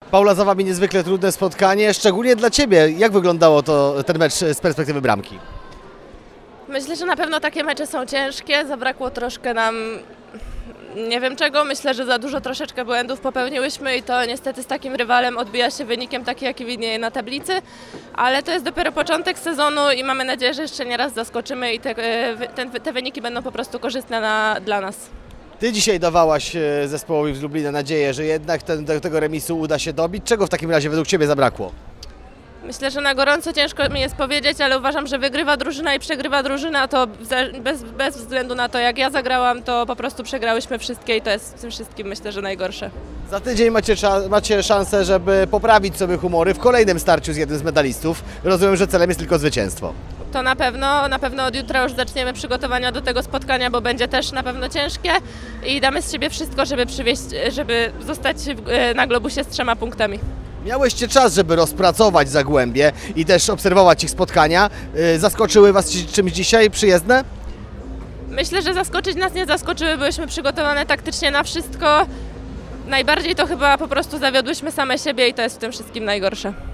Paula, za Wami niezwykle trudne spotkanie, szczególnie dla Ciebie. Jak wyglądało ten mecz z perspektywy bramki? Myślę, że na pewno takie mecze są ciężkie. Zabrakło troszkę nam, nie wiem czego. Myślę, że za dużo troszeczkę błędów popełniłyśmy i to niestety z takim rywalem odbija się wynikiem taki, jaki widnieje na tablicy. Ale to jest dopiero początek sezonu i mamy nadzieję, że jeszcze nie raz zaskoczymy i te wyniki będą po prostu korzystne dla nas. Ty dzisiaj dawałaś zespołowi z Lublina nadzieję, że jednak tego remisu uda się dobić. Czego w takim razie według Ciebie zabrakło? Myślę, że na gorąco ciężko mi jest powiedzieć, ale uważam, że wygrywa drużyna i przegrywa drużyna, to bez względu na to, jak ja zagrałam, to po prostu przegrałyśmy wszystkie i to jest w tym wszystkim, myślę, że najgorsze. Za tydzień macie szansę, żeby poprawić sobie humory w kolejnym starciu z jednym z medalistów. Rozumiem, że celem jest tylko zwycięstwo. To na pewno od jutra już zaczniemy przygotowania do tego spotkania, bo będzie też na pewno ciężkie i damy z siebie wszystko, żeby zostać na globusie z 3 punktami. Miałyście czas, żeby rozpracować Zagłębie i też obserwować ich spotkania. Zaskoczyły Was czymś dzisiaj przyjezdne? Myślę, że zaskoczyć nas nie zaskoczyły, byłyśmy przygotowane taktycznie na wszystko. Najbardziej to chyba po prostu zawiodłyśmy same siebie i to jest w tym wszystkim najgorsze.